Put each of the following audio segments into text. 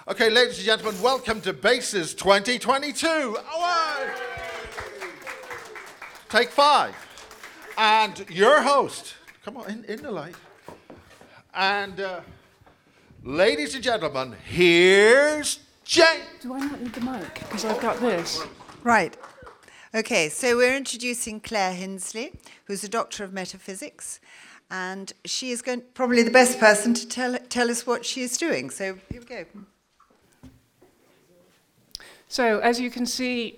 Okay, ladies and gentlemen, welcome to Bases 2022. Award! Take 5. And your host, come on, in the light. And ladies and gentlemen, here's Jane. Do I not need the mic? Because I've got this. Right. Okay, so we're introducing Claire Hinsley, who's a doctor of metaphysics, and she is probably the best person to tell us what she is doing. So here we go. So, as you can see,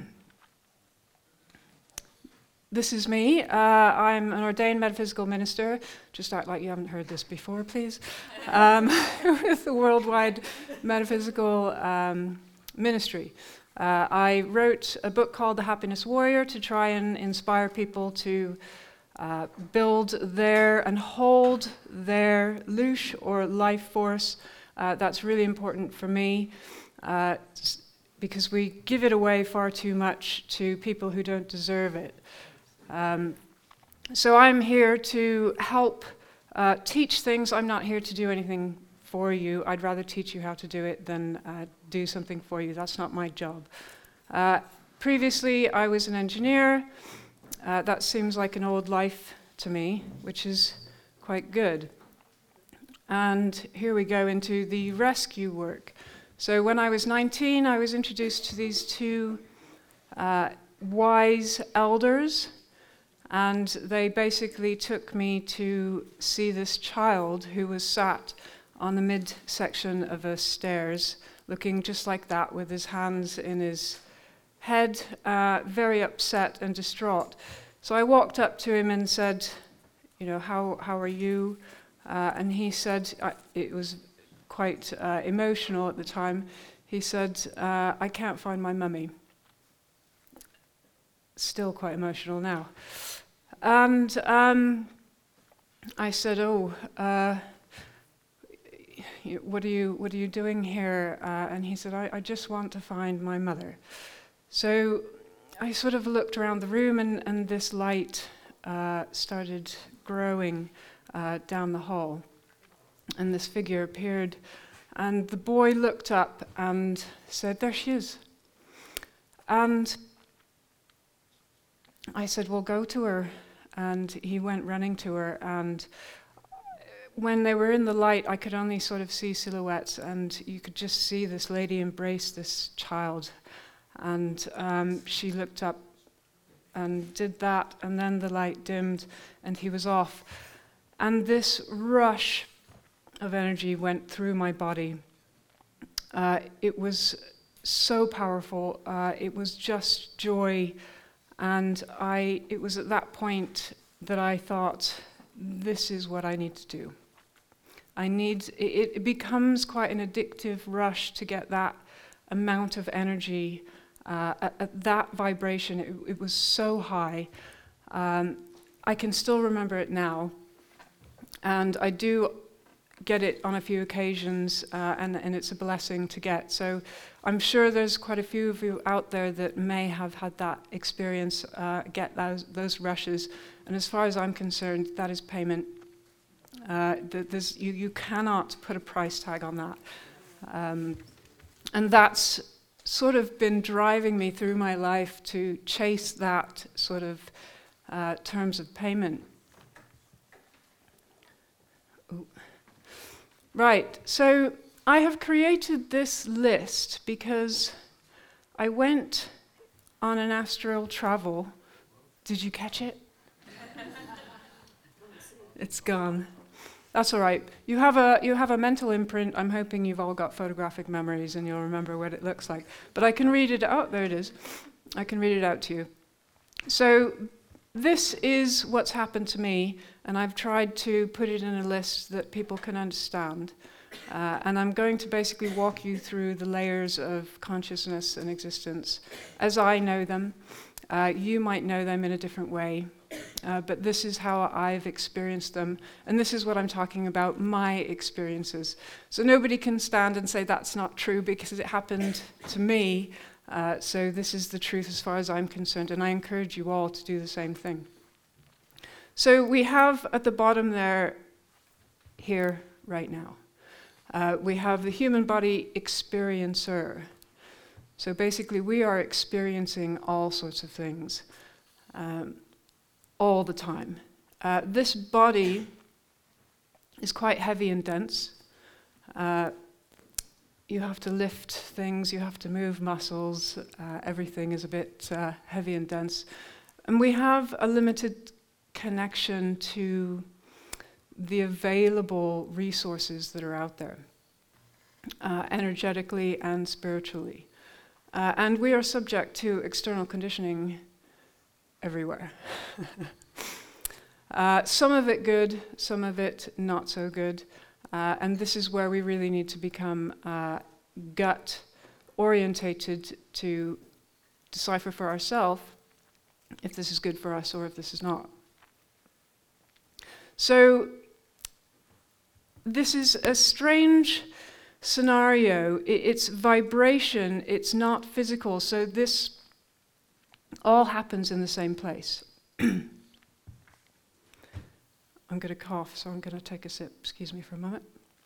this is me. I'm an ordained metaphysical minister. Just act like you haven't heard this before, please. With the Worldwide Metaphysical Ministry. I wrote a book called The Happiness Warrior to try and inspire people to build their and hold their loosh or life force. That's really important for me because we give it away far too much to people who don't deserve it. So I'm here to help teach things. I'm not here to do anything for you. I'd rather teach you how to do it than do something for you. That's not my job. Previously, I was an engineer. That seems like an old life to me, which is quite good. And here we go into the rescue work. So when I was 19, I was introduced to these two wise elders, and they basically took me to see this child who was sat on the midsection of a stairs, looking just like that, with his hands in his head, very upset and distraught. So I walked up to him and said, you know, how are you? And he said, it was quite emotional at the time, he said, I can't find my mummy. Still quite emotional now. And I said, what are you doing here? And he said, I just want to find my mother. So I sort of looked around the room, and this light started growing down the hall. And this figure appeared, and the boy looked up and said, there she is. And I said, well, go to her. And he went running to her, and when they were in the light, I could only sort of see silhouettes, and you could just see this lady embrace this child. And she looked up and did that, and then the light dimmed, and he was off. And this rush of energy went through my body. It was so powerful. It was just joy. And it was at that point that I thought, this is what I need to do. It becomes quite an addictive rush to get that amount of energy, at that vibration. It was so high. I can still remember it now. And I do get it on a few occasions, and it's a blessing to get. So I'm sure there's quite a few of you out there that may have had that experience, get those rushes. And as far as I'm concerned, that is payment. You cannot put a price tag on that. And that's sort of been driving me through my life to chase that sort of terms of payment. Ooh. Right, so I have created this list because I went on an astral travel. Did you catch it? It's gone. That's all right. You have a mental imprint. I'm hoping you've all got photographic memories and you'll remember what it looks like. But I can read it out. There it is. I can read it out to you. So this is what's happened to me, and I've tried to put it in a list that people can understand. And I'm going to basically walk you through the layers of consciousness and existence as I know them. You might know them in a different way, but this is how I've experienced them, and this is what I'm talking about, my experiences. So nobody can stand and say that's not true because it happened to me. So this is the truth as far as I'm concerned, and I encourage you all to do the same thing. So we have at the bottom there, here, right now. We have the human body experiencer. So basically, we are experiencing all sorts of things all the time. This body is quite heavy and dense. You have to lift things, you have to move muscles, everything is a bit heavy and dense. And we have a limited connection to the available resources that are out there, energetically and spiritually. And we are subject to external conditioning everywhere. Some of it good, some of it not so good. And this is where we really need to become gut-orientated to decipher for ourselves if this is good for us or if this is not. So this is a strange scenario. It's vibration, it's not physical. So this all happens in the same place. I'm going to cough, so I'm going to take a sip. Excuse me for a moment.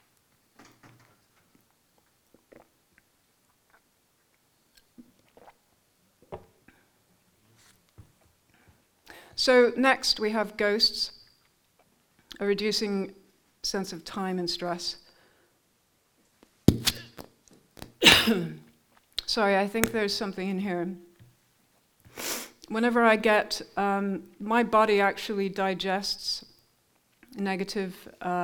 So next we have ghosts, a reducing sense of time and stress. Sorry, I think there's something in here. Whenever I get, my body actually digests negative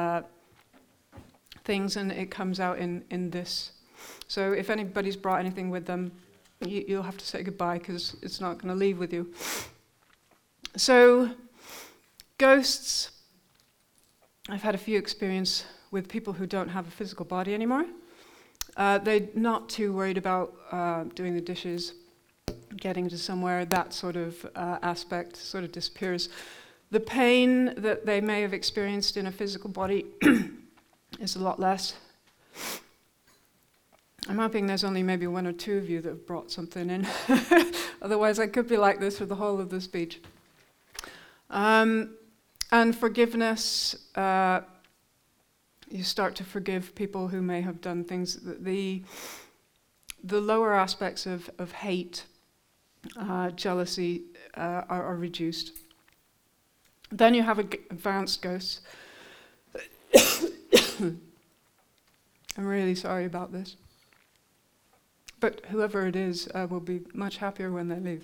things, and it comes out in this. So if anybody's brought anything with them, you'll have to say goodbye because it's not going to leave with you. So ghosts, I've had a few experience with people who don't have a physical body anymore. They're not too worried about doing the dishes, getting to somewhere. That sort of aspect sort of disappears. The pain that they may have experienced in a physical body is a lot less. I'm hoping there's only maybe one or two of you that have brought something in. Otherwise, I could be like this for the whole of the speech. And forgiveness, you start to forgive people who may have done things. The lower aspects of hate, jealousy are reduced. Then you have advanced ghosts. I'm really sorry about this. But whoever it is will be much happier when they leave.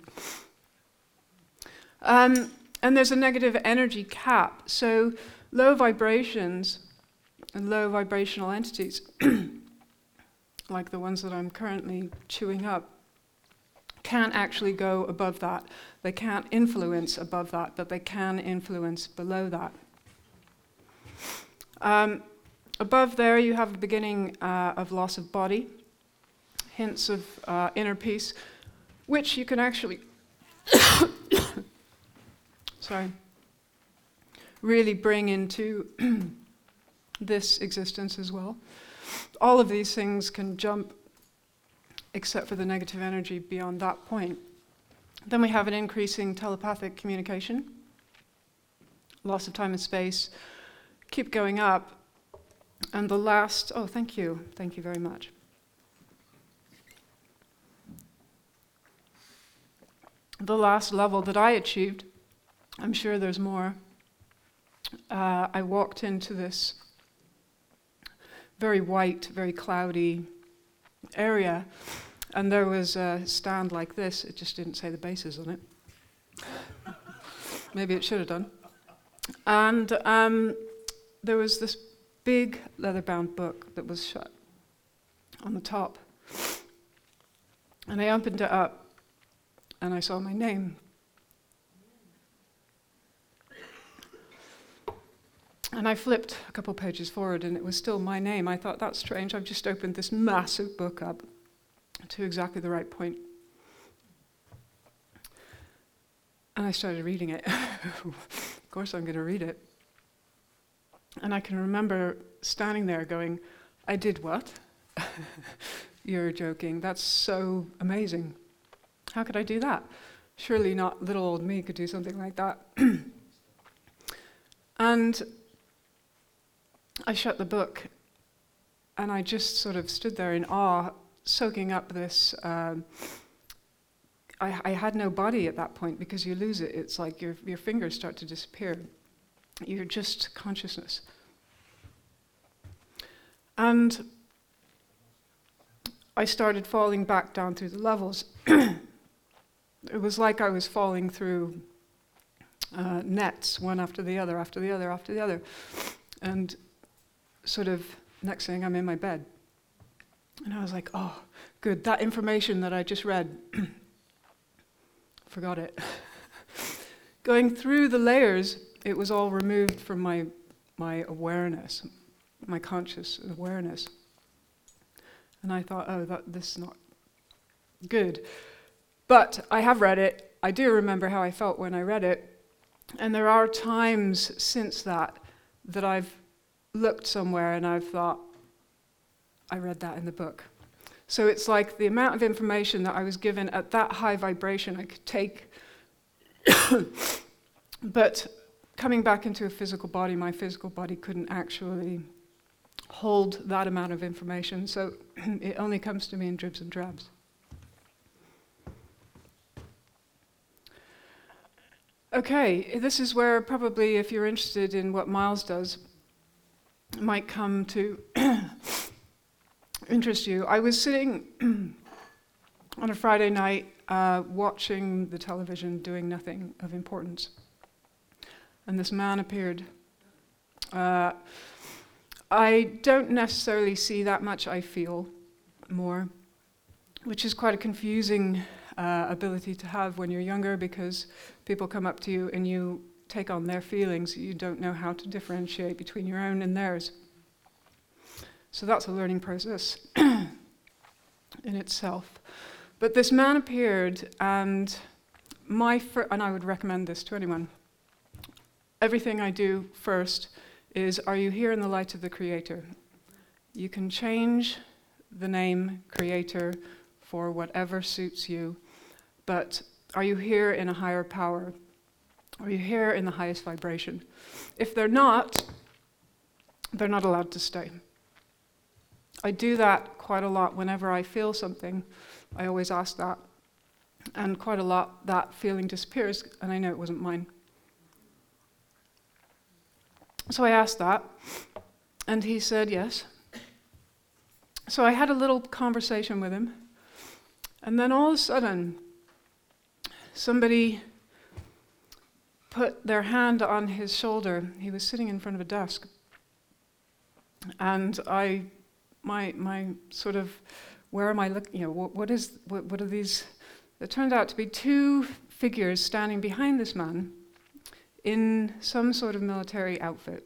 And there's a negative energy cap. So low vibrations and low vibrational entities, like the ones that I'm currently chewing up, can't actually go above that. They can't influence above that, but they can influence below that. Above there, you have a beginning of loss of body, hints of inner peace, which you can actually really bring into this existence as well. All of these things can jump, except for the negative energy beyond that point. Then we have an increasing telepathic communication, loss of time and space, keep going up. And the last, thank you very much. The last level that I achieved, I'm sure there's more. I walked into this very white, very cloudy area, and there was a stand like this. It just didn't say the bases on it. Maybe it should have done. And there was this big leather-bound book that was shut on the top. And I opened it up, and I saw my name. And I flipped a couple pages forward, and it was still my name. I thought, that's strange. I've just opened this massive book up to exactly the right point. And I started reading it. Of course I'm going to read it. And I can remember standing there going, I did what? You're joking. That's so amazing. How could I do that? Surely not little old me could do something like that. And I shut the book, and I just sort of stood there in awe, soaking up this. I had no body at that point because you lose it. It's like your fingers start to disappear. You're just consciousness. And I started falling back down through the levels. It was like I was falling through nets, one after the other, after the other, after the other. And sort of, next thing, I'm in my bed. And I was like, oh, good, that information that I just read, forgot it. Going through the layers, it was all removed from my awareness, my conscious awareness. And I thought, oh, this is not good. But I have read it. I do remember how I felt when I read it. And there are times since that I've looked somewhere and I've thought, I read that in the book. So it's like the amount of information that I was given at that high vibration I could take. But coming back into a physical body, my physical body couldn't actually hold that amount of information. So it only comes to me in dribs and drabs. Okay, this is where probably if you're interested in what Miles does, it might come to interest you. I was sitting on a Friday night watching the television, doing nothing of importance. And this man appeared. I don't necessarily see that much, I feel more, which is quite a confusing ability to have when you're younger, because people come up to you and you take on their feelings. You don't know how to differentiate between your own and theirs. So that's a learning process in itself. But this man appeared, and and I would recommend this to anyone. Everything I do first is, are you here in the light of the Creator? You can change the name Creator for whatever suits you, but are you here in a higher power? Are you here in the highest vibration? If they're not allowed to stay. I do that quite a lot whenever I feel something. I always ask that. And quite a lot, that feeling disappears, and I know it wasn't mine. So I asked that, and he said yes. So I had a little conversation with him, and then all of a sudden, somebody put their hand on his shoulder. He was sitting in front of a desk, and my sort of, where am I looking? What are these? It turned out to be two figures standing behind this man in some sort of military outfit.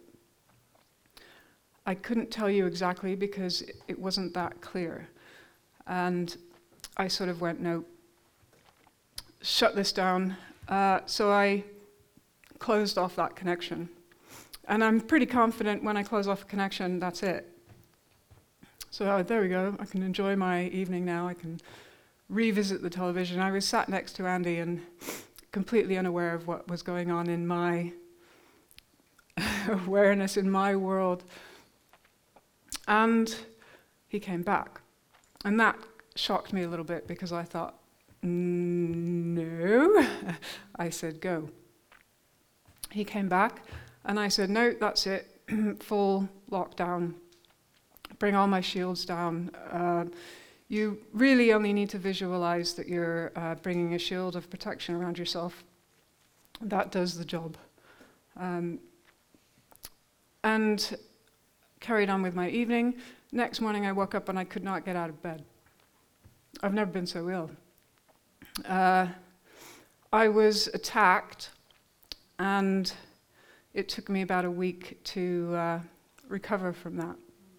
I couldn't tell you exactly because it wasn't that clear. And I sort of went, no, shut this down. So I closed off that connection. And I'm pretty confident when I close off a connection, that's it. So there we go. I can enjoy my evening now. I can revisit the television. I was sat next to Andy and completely unaware of what was going on in my awareness, in my world. And he came back. And that shocked me a little bit because I thought, no. I said, go. He came back and I said, no, that's it. Full lockdown. Bring all my shields down. You really only need to visualize that you're bringing a shield of protection around yourself. That does the job. And carried on with my evening. Next morning I woke up and I could not get out of bed. I've never been so ill. I was attacked, and it took me about a week to recover from that.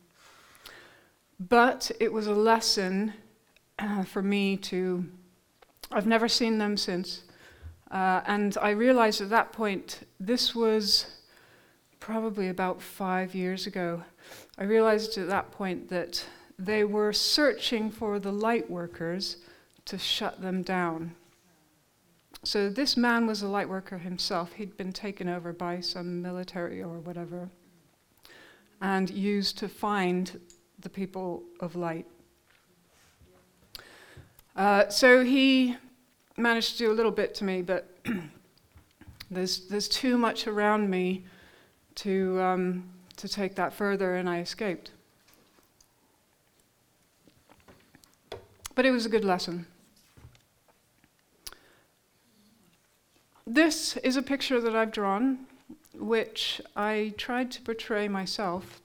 But it was a lesson for me to, I've never seen them since. And I realized at that point, this was probably about 5 years ago. I realized at that point that they were searching for the light workers to shut them down. So this man was a light worker himself. He'd been taken over by some military or whatever and used to find the people of light. So he managed to do a little bit to me, but there's too much around me to take that further, and I escaped. But it was a good lesson. This is a picture that I've drawn, which I tried to portray myself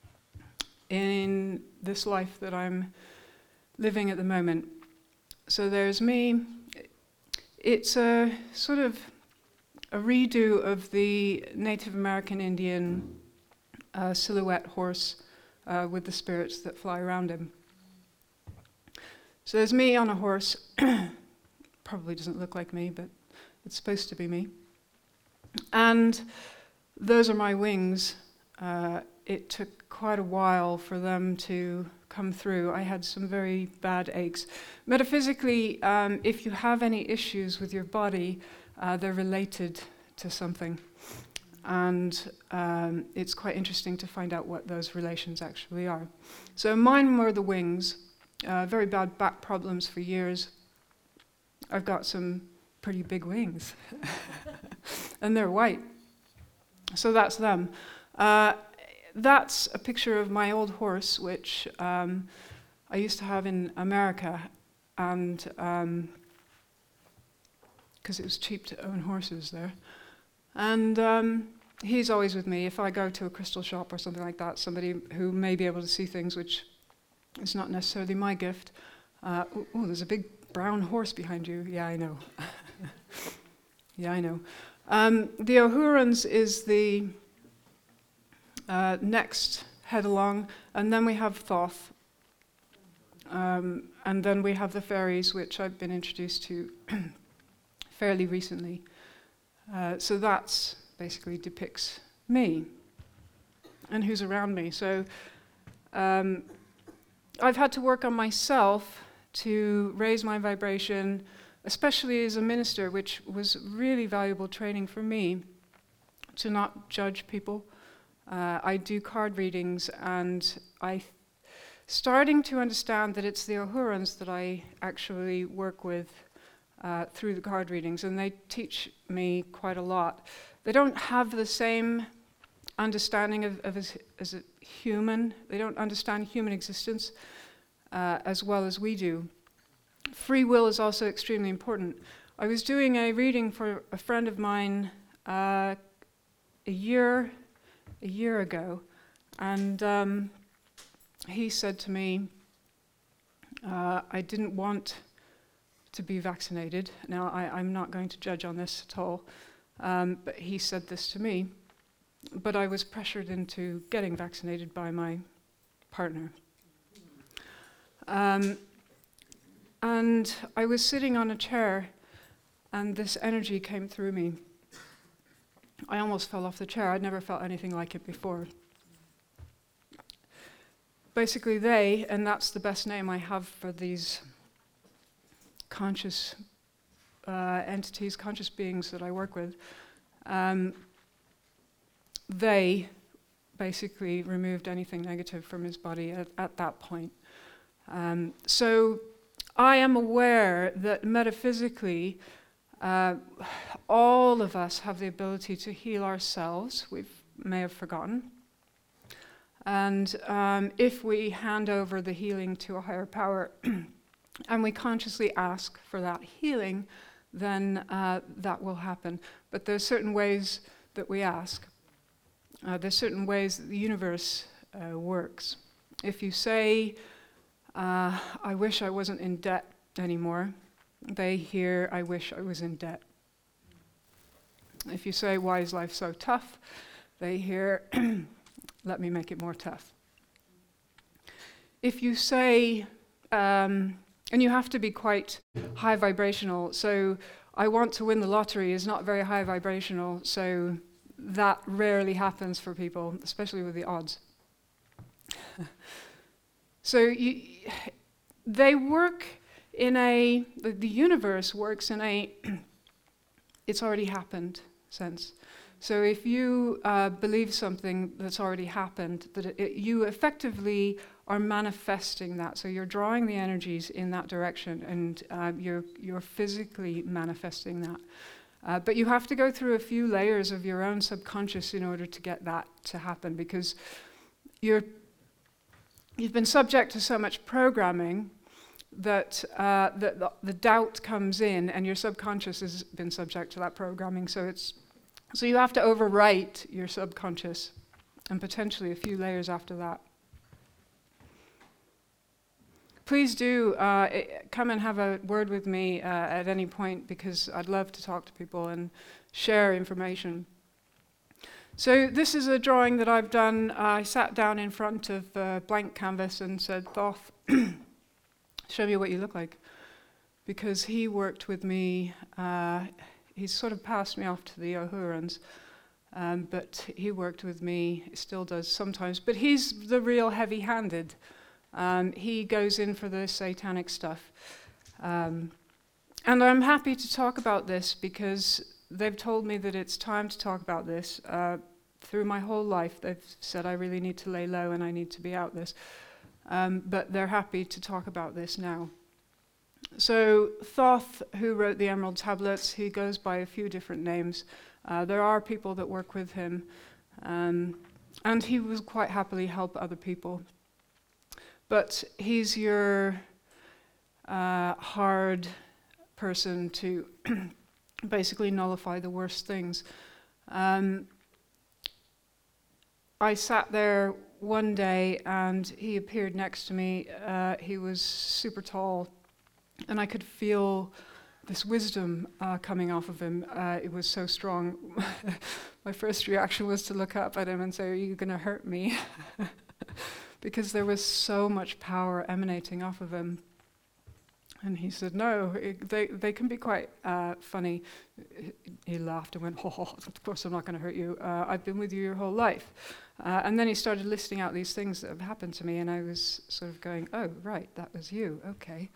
in this life that I'm living at the moment. So there's me. It's a sort of a redo of the Native American Indian silhouette horse with the spirits that fly around him. So there's me on a horse. Probably doesn't look like me, but it's supposed to be me. And those are my wings. It took quite a while for them to come through. I had some very bad aches. Metaphysically, if you have any issues with your body, they're related to something. And it's quite interesting to find out what those relations actually are. So mine were the wings. Very bad back problems for years. I've got some pretty big wings. And they're white. So that's them. That's a picture of my old horse, which I used to have in America, and because it was cheap to own horses there. And he's always with me. If I go to a crystal shop or something like that, somebody who may be able to see things, which is not necessarily my gift. There's a big brown horse behind you. Yeah, I know. Yeah, I know. The Ohurans is the next head along, and then we have Thoth, and then we have the fairies, which I've been introduced to fairly recently. So that's basically depicts me and who's around me. So I've had to work on myself to raise my vibration, especially as a minister, which was really valuable training for me to not judge people. I do card readings, and I starting to understand that it's the Ohurans that I actually work with through the card readings, and they teach me quite a lot. They don't have the same understanding of as a human. They don't understand human existence as well as we do. Free will is also extremely important. I was doing a reading for a friend of mine a year ago, and he said to me, I didn't want to be vaccinated. Now, I'm not going to judge on this at all, but he said this to me, but I was pressured into getting vaccinated by my partner. And I was sitting on a chair, and this energy came through me. I almost fell off the chair. I'd never felt anything like it before. Basically, they, and that's the best name I have for these conscious entities, conscious beings that I work with, they basically removed anything negative from his body at that point. So I am aware that metaphysically, all of us have the ability to heal ourselves. We may have forgotten. And if we hand over the healing to a higher power and we consciously ask for that healing, then that will happen. But there's certain ways that we ask. There's certain ways that the universe works. If you say, I wish I wasn't in debt anymore, they hear, I wish I was in debt. If you say, why is life so tough? They hear, let me make it more tough. If you say, and you have to be quite high vibrational, so I want to win the lottery is not very high vibrational, so that rarely happens for people, especially with the odds. So they work in the universe works in a it's already happened sense. So if you believe something that's already happened, that you effectively are manifesting that. So you're drawing the energies in that direction, and you're physically manifesting that. But you have to go through a few layers of your own subconscious in order to get that to happen, because you've been subject to so much programming that the doubt comes in, and your subconscious has been subject to that programming. So you have to overwrite your subconscious, and potentially a few layers after that. Please do come and have a word with me at any point, because I'd love to talk to people and share information. So this is a drawing that I've done. I sat down in front of a blank canvas and said, Thoth, show me what you look like. Because he worked with me, he's sort of passed me off to the Ohurans, but he worked with me, still does sometimes, but he's the real heavy-handed. He goes in for the satanic stuff. And I'm happy to talk about this because they've told me that it's time to talk about this. Through my whole life, they've said I really need to lay low and I need to be out this. But they're happy to talk about this now. So Thoth, who wrote the Emerald Tablets, he goes by a few different names. There are people that work with him. And he will quite happily help other people. But he's your hard person to basically nullify the worst things. I sat there one day and he appeared next to me. He was super tall, and I could feel this wisdom coming off of him. It was so strong. My first reaction was to look up at him and say, "Are you going to hurt me?" Because there was so much power emanating off of him. And he said, "No, they can be quite funny." He laughed and went, "Oh, of course I'm not going to hurt you. I've been with you your whole life." And then he started listing out these things that have happened to me, and I was sort of going, "Oh, right, that was you, okay."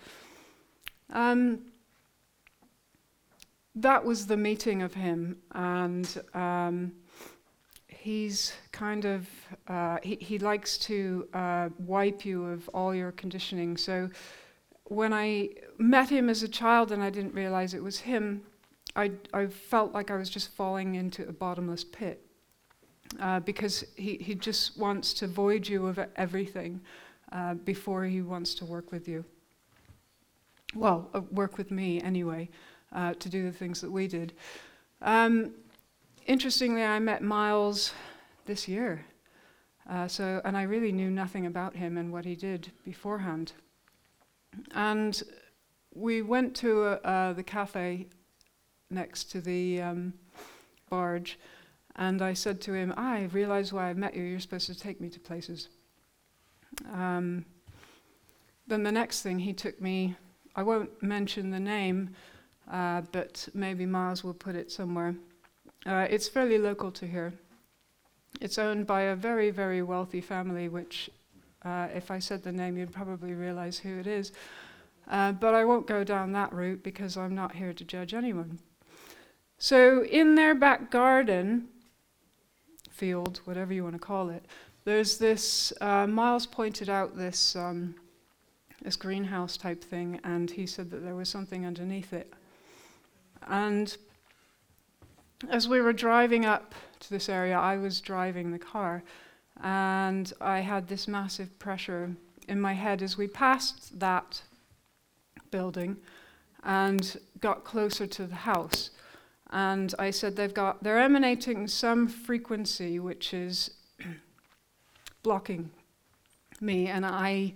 That was the meeting of him, and he's kind of, he likes to wipe you of all your conditioning. So when I met him as a child and I didn't realize it was him, I felt like I was just falling into a bottomless pit. Because he just wants to void you of everything before he wants to work with you. Well, work with me anyway, to do the things that we did. Interestingly, I met Miles this year. And I really knew nothing about him and what he did beforehand. And we went to the cafe next to the barge, and I said to him, "I realize why I met you. You're supposed to take me to places." Then the next thing, he took me, I won't mention the name, but maybe Miles will put it somewhere. It's fairly local to here. It's owned by a very, very wealthy family, which if I said the name, you'd probably realize who it is. But I won't go down that route because I'm not here to judge anyone. So in their back garden, field, whatever you want to call it, there's this, Miles pointed out this greenhouse type thing, and he said that there was something underneath it. And as we were driving up to this area, I was driving the car, and I had this massive pressure in my head as we passed that building and got closer to the house. And I said, they're emanating some frequency which is blocking me, and I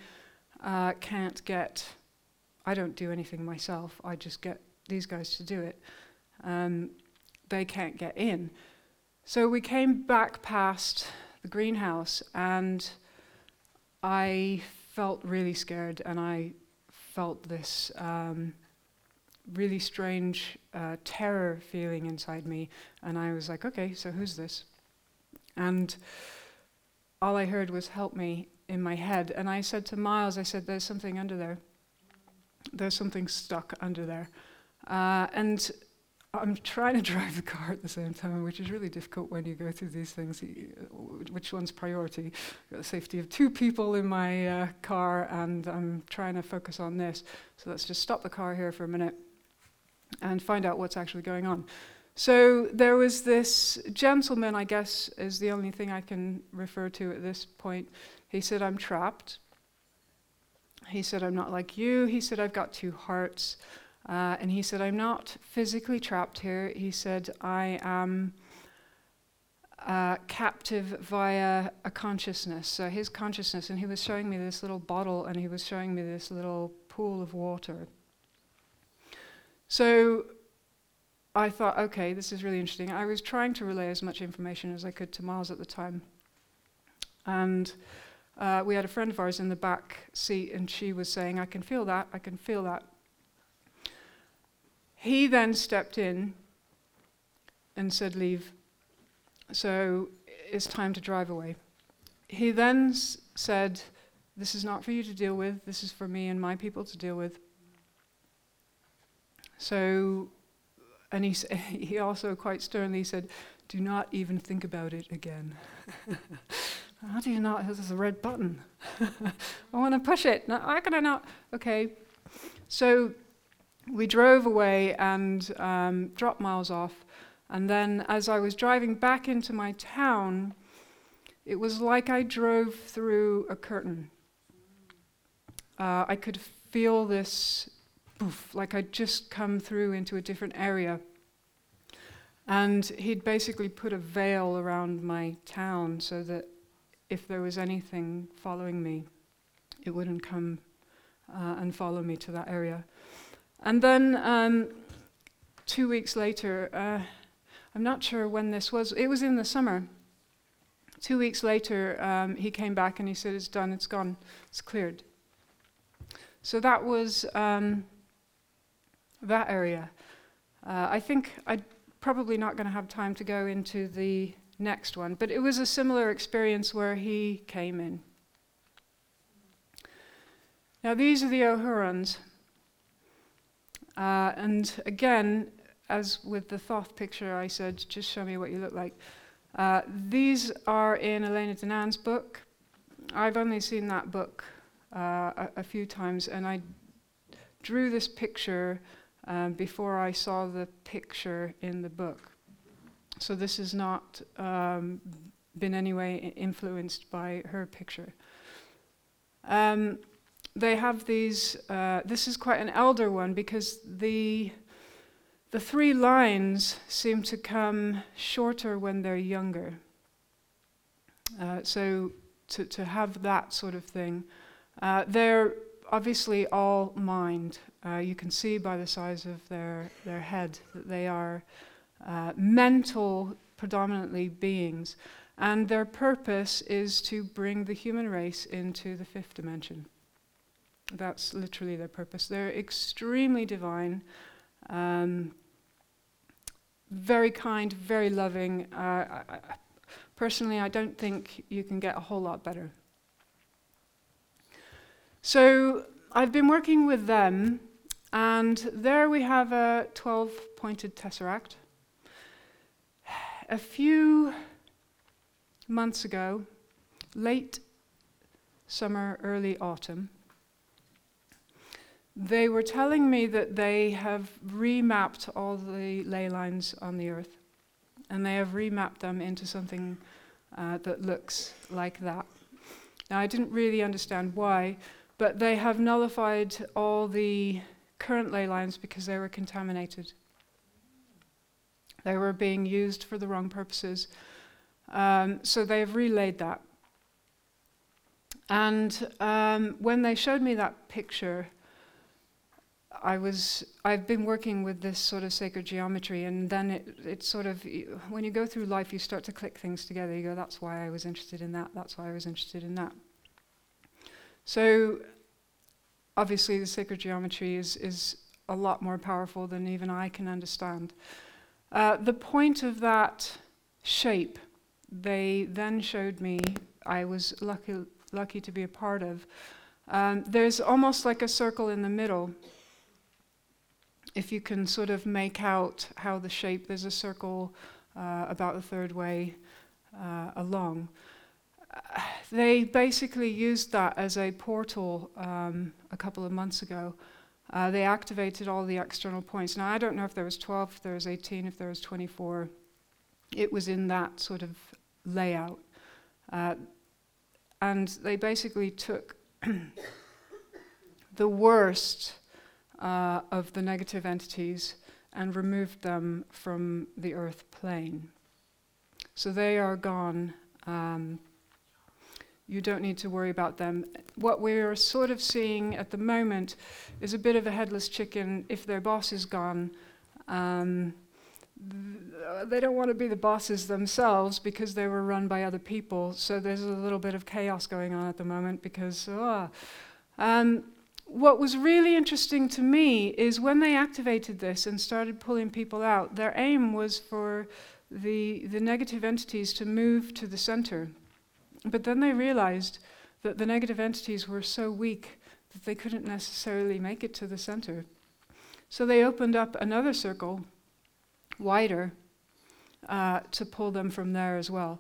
don't do anything myself, I just get these guys to do it. They can't get in. So we came back past the greenhouse, and I felt really scared, and I felt this really strange terror feeling inside me, and I was like, okay, so who's this? And all I heard was "help me" in my head, and I said to Miles, I said, "There's something under there. There's something stuck under there." And I'm trying to drive the car at the same time, which is really difficult when you go through these things. Which one's priority? I've got the safety of 2 people in my car, and I'm trying to focus on this. So let's just stop the car here for a minute and find out what's actually going on. So there was this gentleman, I guess is the only thing I can refer to at this point. He said, I'm trapped. He said, I'm not like you. He said, I've got 2 hearts. And he said, I'm not physically trapped here. He said, I am captive via a consciousness. So his consciousness, and he was showing me this little bottle, and he was showing me this little pool of water. So I thought, okay, this is really interesting. I was trying to relay as much information as I could to Miles at the time. And we had a friend of ours in the back seat, and she was saying, I can feel that, I can feel that. He then stepped in and said, leave. So it's time to drive away. He then said, this is not for you to deal with, this is for me and my people to deal with. So, and he also quite sternly said, do not even think about it again. How do you not? This is a red button. I want to push it. No, how can I not? Okay. So we drove away and dropped Miles off. And then as I was driving back into my town, it was like I drove through a curtain. I could feel this poof, like I'd just come through into a different area. And he'd basically put a veil around my town so that if there was anything following me, it wouldn't come and follow me to that area. And then 2 weeks later, I'm not sure when this was, it was in the summer. 2 weeks later, he came back and he said, it's done, it's gone, it's cleared. So that was that area. I think I'm probably not going to have time to go into the next one, but it was a similar experience where he came in. Now these are the O'Hurons. And again, as with the Thoth picture, I said, just show me what you look like. These are in Elena Danan's book. I've only seen that book a few times, and I drew this picture before I saw the picture in the book. So this has not been any way influenced by her picture. They have these, this is quite an elder one because the 3 lines seem to come shorter when they're younger. So to have that sort of thing. They're obviously all mind. You can see by the size of their head that they are mental, predominantly beings. And their purpose is to bring the human race into the 5th dimension. That's literally their purpose. They're extremely divine, very kind, very loving. Personally, I don't think you can get a whole lot better. So I've been working with them, and there we have a 12-pointed tesseract. A few months ago, late summer, early autumn, they were telling me that they have remapped all the ley lines on the Earth, and they have remapped them into something that looks like that. Now, I didn't really understand why, but they have nullified all the current ley lines because they were contaminated. They were being used for the wrong purposes. So they've relayed that. And when they showed me that picture, I've been working with this sort of sacred geometry, and then it sort of, when you go through life, you start to click things together. You go, that's why I was interested in that, that's why I was interested in that. So obviously the sacred geometry is a lot more powerful than even I can understand. The point of that shape, they then showed me, I was lucky to be a part of. There's almost like a circle in the middle. if you can sort of make out how the shape, there's a circle about a third way along. They basically used that as a portal a couple of months ago. They activated all the external points. Now, I don't know if there was 12, if there was 18, if there was 24. It was in that sort of layout. And they basically took the worst of the negative entities and removed them from the Earth plane. So they are gone. You don't need to worry about them. What we're sort of seeing at the moment is a bit of a headless chicken. If their boss is gone, they don't want to be the bosses themselves because they were run by other people. So there's a little bit of chaos going on at the moment because... what was really interesting to me is when they activated this and started pulling people out, their aim was for the negative entities to move to the center. But then they realized that the negative entities were so weak that they couldn't necessarily make it to the center. So they opened up another circle, wider, to pull them from there as well.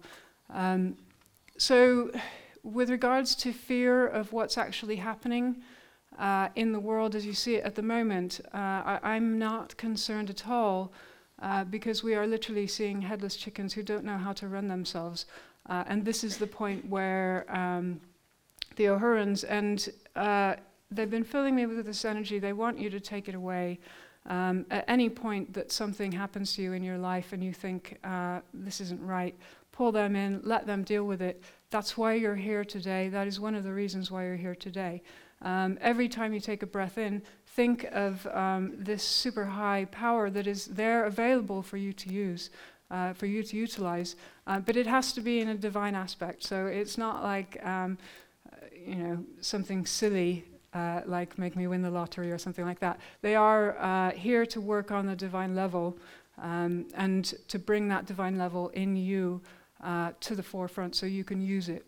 So with regards to fear of what's actually happening in the world as you see it at the moment, I'm not concerned at all because we are literally seeing headless chickens who don't know how to run themselves. And this is the point where the Ohurans, and they've been filling me with this energy, they want you to take it away. At any point that something happens to you in your life and you think, this isn't right, pull them in, let them deal with it. That's why you're here today. That is one of the reasons why you're here today. Every time you take a breath in, think of this super high power that is there available for you to use, for you to utilize. But it has to be in a divine aspect. So it's not like, something silly like make me win the lottery or something like that. They are here to work on the divine level and to bring that divine level in you to the forefront so you can use it.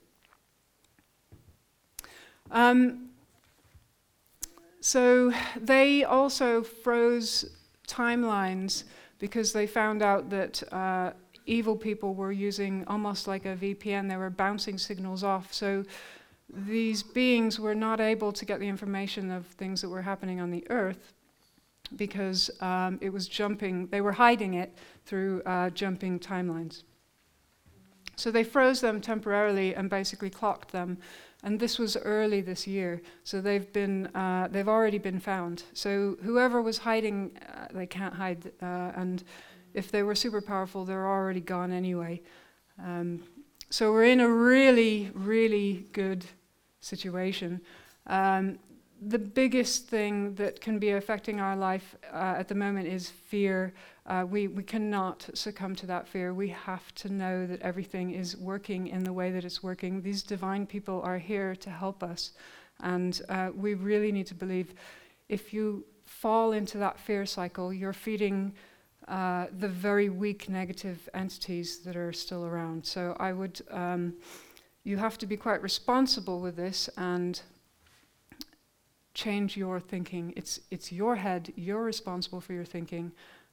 So they also froze timelines because they found out that evil people were using almost like a VPN. They were bouncing signals off. So these beings were not able to get the information of things that were happening on the Earth because it was jumping. They were hiding it through jumping timelines. So they froze them temporarily and basically clocked them. And this was early this year, so they've already been found. So whoever was hiding, they can't hide. And if they were super powerful, they're already gone anyway. So we're in a really, really good situation. The biggest thing that can be affecting our life at the moment is fear. We cannot succumb to that fear. We have to know that everything is working in the way that it's working. These divine people are here to help us. And we really need to believe if you fall into that fear cycle, you're feeding the very weak negative entities that are still around. So I would, you have to be quite responsible with this and change your thinking. It's your head, you're responsible for your thinking.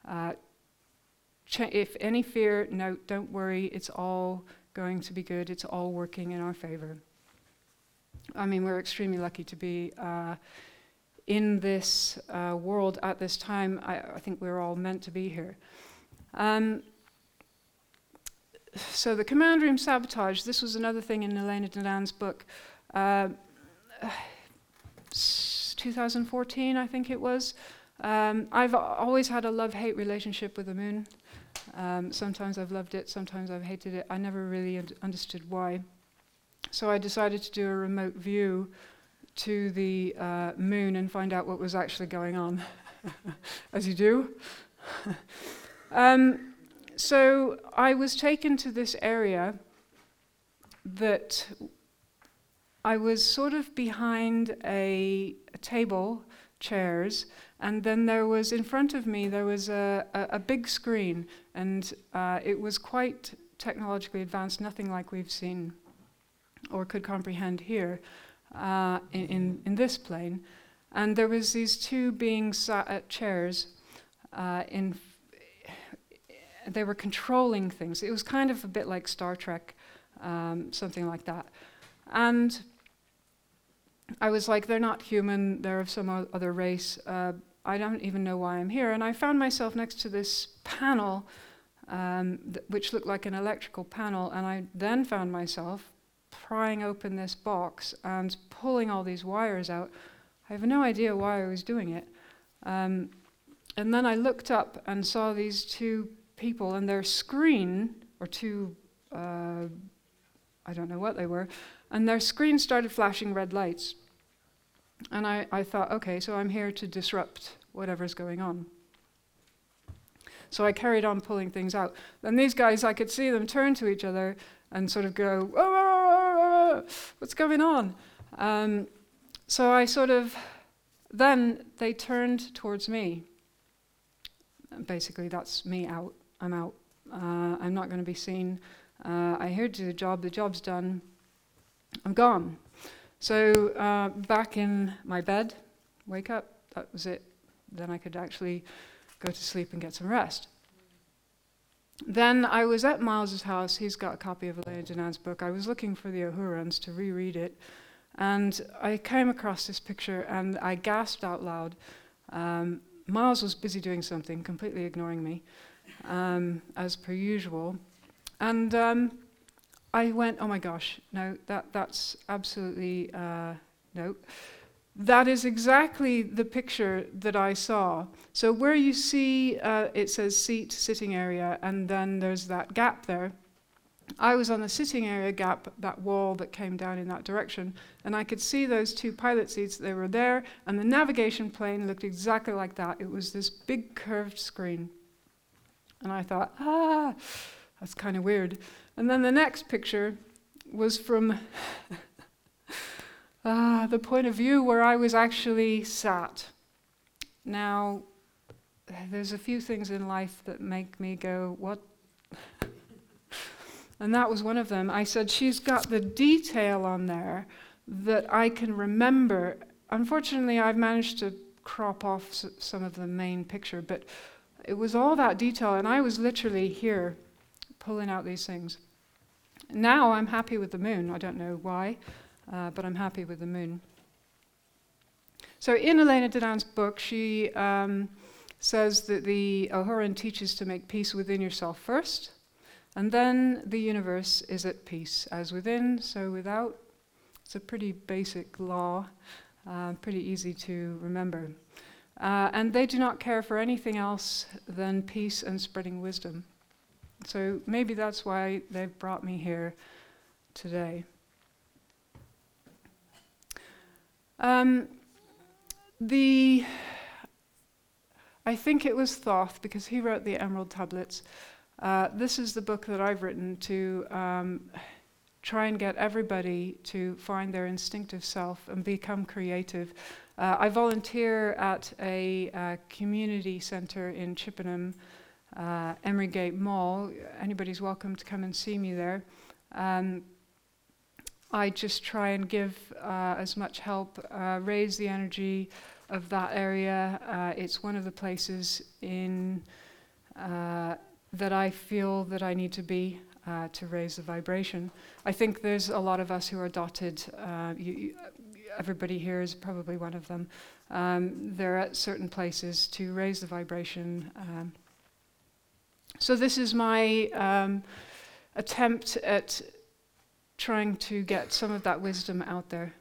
If any fear, no, don't worry, it's all going to be good, it's all working in our favor. I mean, we're extremely lucky to be in this world at this time. I think we're all meant to be here. So the command room sabotage, this was another thing in Elena Danan's book. 2014, I think it was. I've always had a love-hate relationship with the moon. Sometimes I've loved it, sometimes I've hated it. I never really understood why. So I decided to do a remote view to the moon and find out what was actually going on, as you do. So I was taken to this area that I was sort of behind a table, chairs, and then there was, in front of me, there was a big screen, and it was quite technologically advanced, nothing like we've seen or could comprehend here in this plane. And there was these two beings sat at chairs they were controlling things. It was kind of a bit like Star Trek, something like that. And I was like, they're not human, they're of some other race. I don't even know why I'm here. And I found myself next to this panel, which looked like an electrical panel, and I then found myself prying open this box and pulling all these wires out. I have no idea why I was doing it. And then I looked up and saw these two people, and their screen, or two, I don't know what they were, and their screen started flashing red lights. And I thought, okay, so I'm here to disrupt whatever's going on. So I carried on pulling things out. Then these guys, I could see them turn to each other and sort of go, "Oh, what's going on?" So I then they turned towards me. Basically, that's me out. I'm out. I'm not going to be seen. I'm here to do the job's done. I'm gone. So back in my bed, wake up, that was it. Then I could actually go to sleep and get some rest. Then I was at Miles's house. He's got a copy of Elena Danan's book. I was looking for the Uhurans to reread it. And I came across this picture and I gasped out loud. Miles was busy doing something, completely ignoring me, as per usual. And I went, oh my gosh, no, that's absolutely, no. That is exactly the picture that I saw. So where you see, it says seat, sitting area, and then there's that gap there. I was on the sitting area gap, that wall that came down in that direction, and I could see those two pilot seats. They were there, and the navigation plane looked exactly like that. It was this big curved screen. And I thought, that's kind of weird. And then the next picture was from the point of view where I was actually sat. Now, there's a few things in life that make me go, what? And that was one of them. I said, she's got the detail on there that I can remember. Unfortunately, I've managed to crop off some of the main picture, but it was all that detail, and I was literally here pulling out these things. Now I'm happy with the moon. I don't know why, but I'm happy with the moon. So in Elena Danan's book, she says that the Uhuran teaches to make peace within yourself first, and then the universe is at peace, as within, so without. It's a pretty basic law, pretty easy to remember. And they do not care for anything else than peace and spreading wisdom. So maybe that's why they've brought me here today. I think it was Thoth, because he wrote the Emerald Tablets. This is the book that I've written to try and get everybody to find their instinctive self and become creative. I volunteer at a community center in Chippenham, Emery Gate Mall. Anybody's welcome to come and see me there. I just try and give as much help, raise the energy of that area. It's one of the places in that I feel that I need to be to raise the vibration. I think there's a lot of us who are dotted. Everybody here is probably one of them. They're at certain places to raise the vibration. So this is my attempt at trying to get some of that wisdom out there.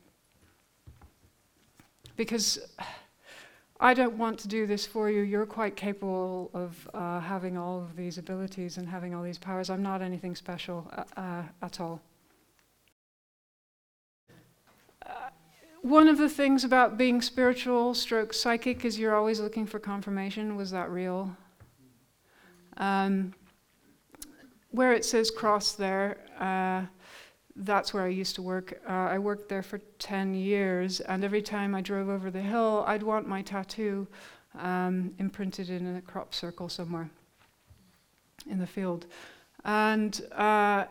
Because I don't want to do this for you. You're quite capable of having all of these abilities and having all these powers. I'm not anything special at all. One of the things about being spiritual stroke psychic is you're always looking for confirmation. Was that real? Where it says cross there, that's where I used to work. I worked there for 10 years, and every time I drove over the hill, I'd want my tattoo imprinted in a crop circle somewhere in the field. And I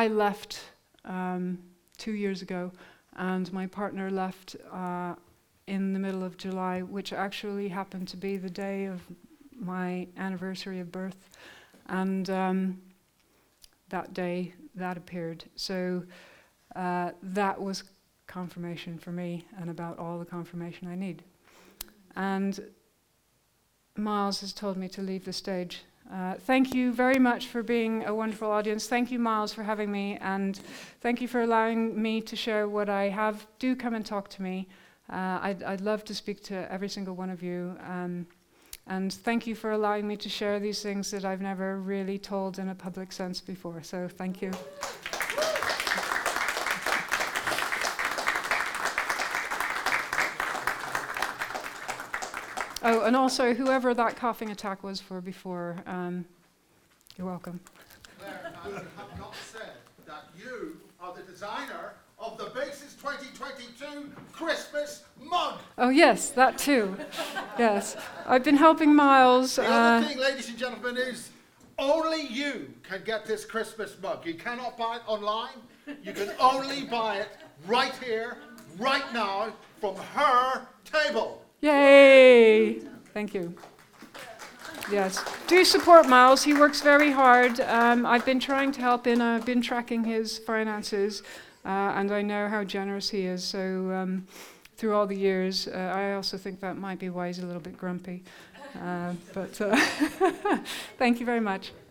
left 2 years ago, and my partner left in the middle of July, which actually happened to be the day of my anniversary of birth. And that day, that appeared. So that was confirmation for me, and about all the confirmation I need. And Miles has told me to leave the stage. Thank you very much for being a wonderful audience. Thank you, Miles, for having me, and thank you for allowing me to share what I have. Do come and talk to me. I'd love to speak to every single one of you. And thank you for allowing me to share these things that I've never really told in a public sense before. So thank you. Oh, and also, whoever that coughing attack was for before, you're welcome. Claire, I have not said that you are the designer of the Basis 2022 Christmas mug. Oh, yes, that too. Yes. I've been helping Miles. The other thing, ladies and gentlemen, is only you can get this Christmas mug. You cannot buy it online. You can only buy it right here, right now, from her table. Yay! Thank you. Yes. Do support Miles. He works very hard. I've been trying to help him. I've been tracking his finances, and I know how generous he is. So through all the years, I also think that might be why he's a little bit grumpy. But thank you very much.